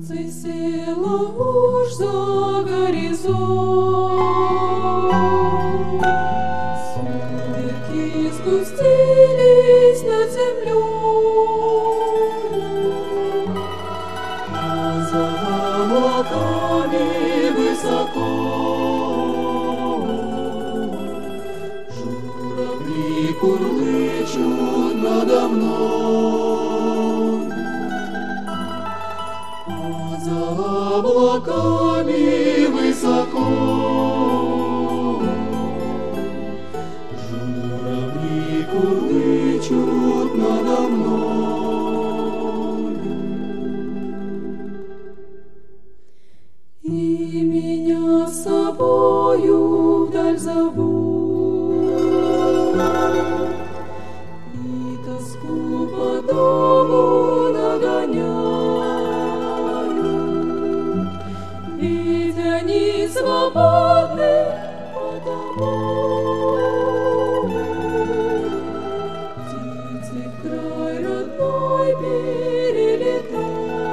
Солнце село уж за горизонт, сумерки спустились над землей, а за облаками высоко журавли курлычут надо мной. За облаками высоко журавли курлычут надо мной. И меня с собою вдаль зовут, и тоску по дому нагоняют. Ведь они свободны потому, птицы в край родной перелетают.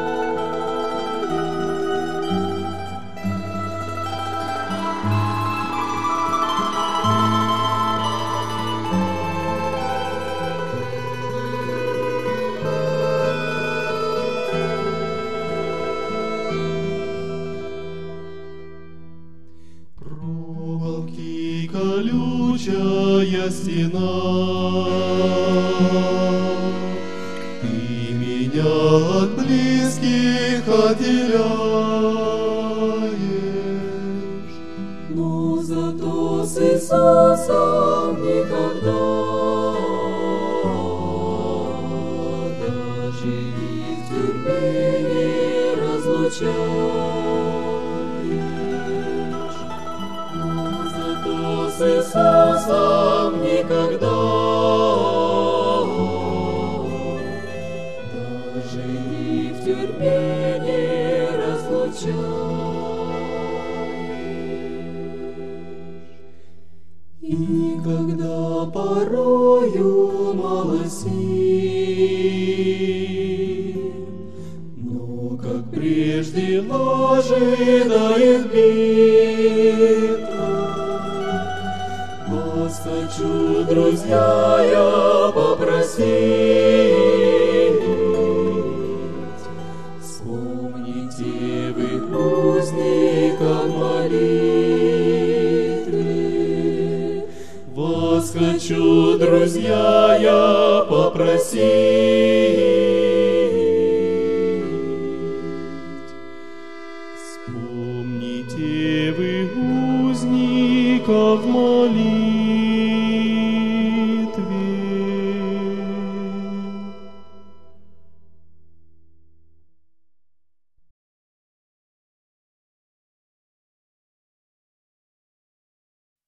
Колючая стена, ты меня от близких отделяешь, но зато с Иисусом никогда, даже и в тюрьме не разлучаешь. С Иисусом никогда, даже и в тюрьме не разлучаешь. И когда порою мало сил, но как прежде ожидает битва, вас хочу, друзья, я попросить, вспомните вы узника молитвы. Вас хочу, друзья, я попросить, вспомните вы узника в молитве.